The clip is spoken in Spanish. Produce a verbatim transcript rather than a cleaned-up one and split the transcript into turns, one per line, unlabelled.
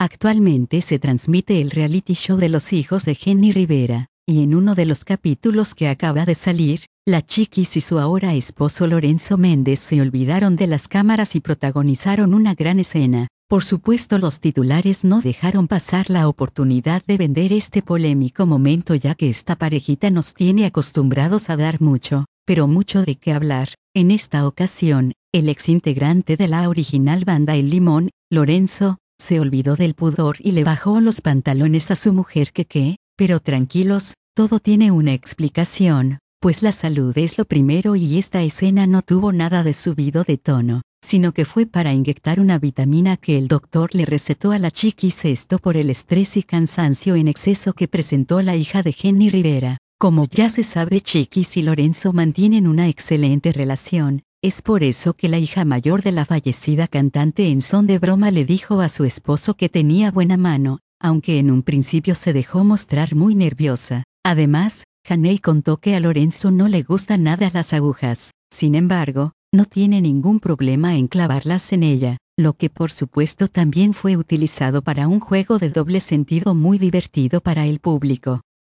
Actualmente se transmite el reality show de los hijos de Jenni Rivera, y en uno de los capítulos que acaba de salir, la Chiquis y su ahora esposo Lorenzo Méndez se olvidaron de las cámaras y protagonizaron una gran escena. Por supuesto, los titulares no dejaron pasar la oportunidad de vender este polémico momento, ya que esta parejita nos tiene acostumbrados a dar mucho, pero mucho de qué hablar. En esta ocasión, el exintegrante de la original banda El Limón, Lorenzo, se olvidó del pudor y le bajó los pantalones a su mujer. ¿Que qué? Pero tranquilos, todo tiene una explicación, pues la salud es lo primero y esta escena no tuvo nada de subido de tono, sino que fue para inyectar una vitamina que el doctor le recetó a la Chiquis, esto por el estrés y cansancio en exceso que presentó la hija de Jenni Rivera. Como ya se sabe, Chiquis y Lorenzo mantienen una excelente relación. Es por eso que la hija mayor de la fallecida cantante, en son de broma, le dijo a su esposo que tenía buena mano, aunque en un principio se dejó mostrar muy nerviosa. Además, Jenni contó que a Lorenzo no le gustan nada las agujas. Sin embargo, no tiene ningún problema en clavarlas en ella, lo que por supuesto también fue utilizado para un juego de doble sentido muy divertido para el público.